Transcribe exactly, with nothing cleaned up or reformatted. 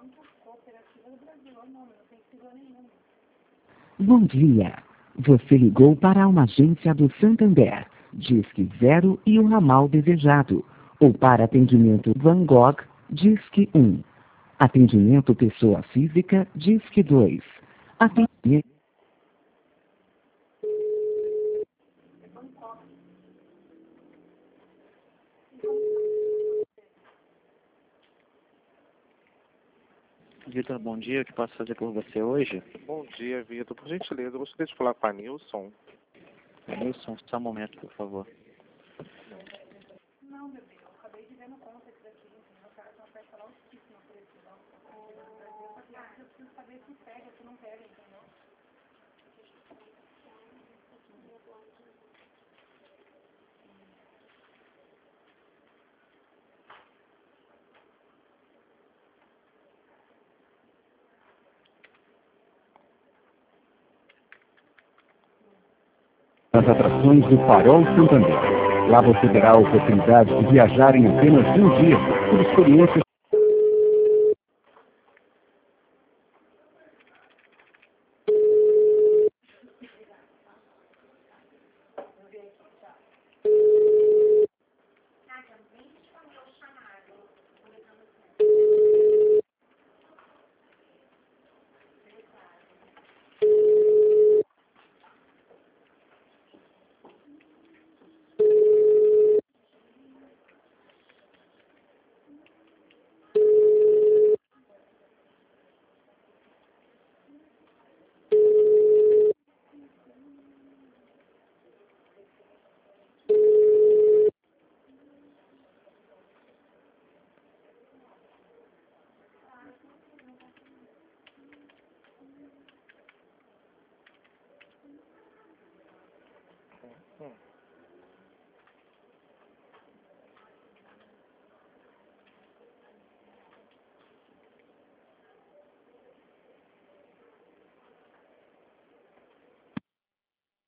Bom dia. Você ligou para uma agência do Santander. Disque zero e o ramal desejado. Ou para atendimento Van Gogh, Disque um. Atendimento pessoa física, Disque dois. Atendimento... Vitor, bom dia. O que posso fazer por você hoje? Bom dia, Vitor. Por gentileza, eu gostaria de falar com a Nilson. Nilson, só um momento, por favor. Não, meu bem, eu acabei de ver no conta isso daqui, entendeu? O cara tem uma peça altíssima por esse banco. Só que eu preciso saber se pega, se não pega, entendeu? As atrações do Farol Santander. Lá você terá a oportunidade de viajar em apenas um dia por experiências. Hum.